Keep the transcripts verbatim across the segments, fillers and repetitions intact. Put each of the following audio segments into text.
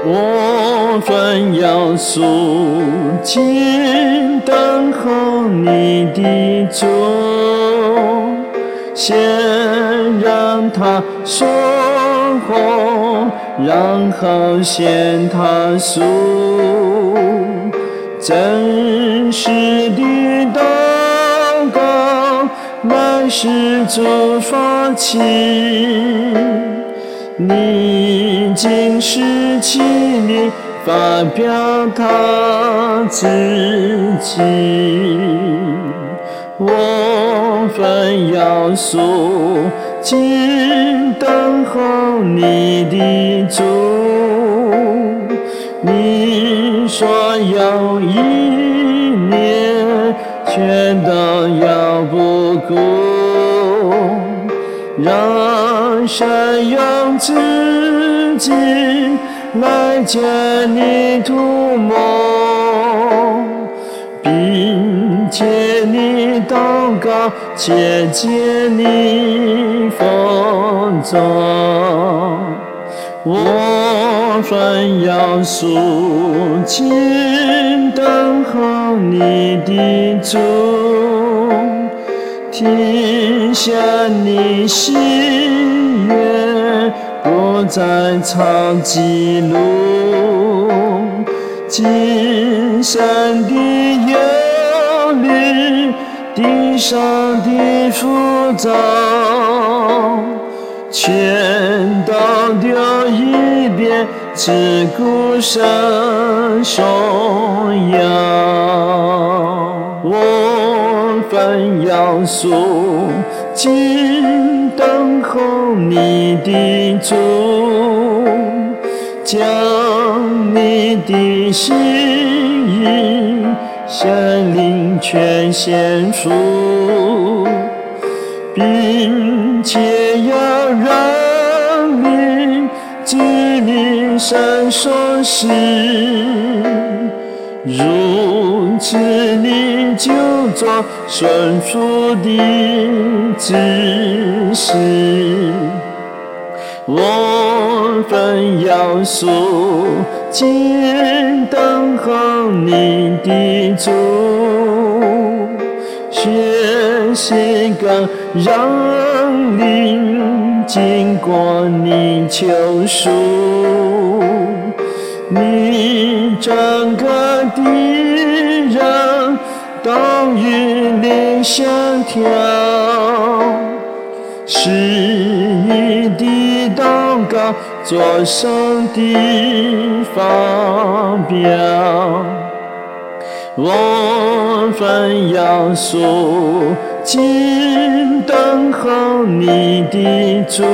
我专要肃静等候你的主，先让他说话，然后先他诉，真实的祷告乃是主发起，你竟是起你发表他自己，我分要肃静等候你的主，你说要一年全都要不顾，让神用自己来见你涂抹，并且你祷告切切你奉召，我专要肃静等候你的主，停下你心愿，不再抄记录，今生的忧虑，地上的浮躁，全都丢一边，只顾神荣耀。我分要肃静等候你的主，将你的心意神灵全献出，并且要让你知明神所示，如此你就做顺服的指示，我分要肃静等候你的主，学习更让灵经过你救赎，你整个的人都与你相调，是你的祷告作圣的发表，我分要肃静等候你的主，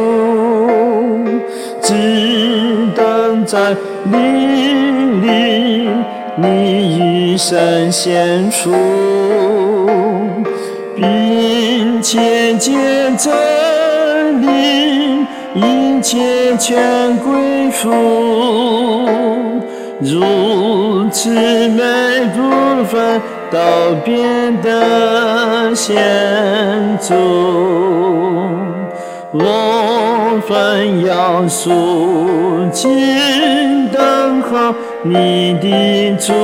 只等在你里你与神献出，并且借真理一切全归附，如此每部分都变得显著，我分要肃静等候你的主，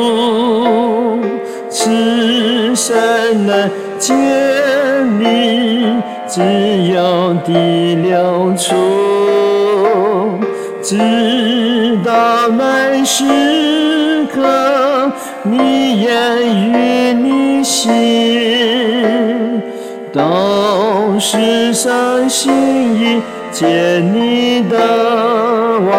此生能见你自由的流出，直到每时刻你言语你心，都是上心意见你的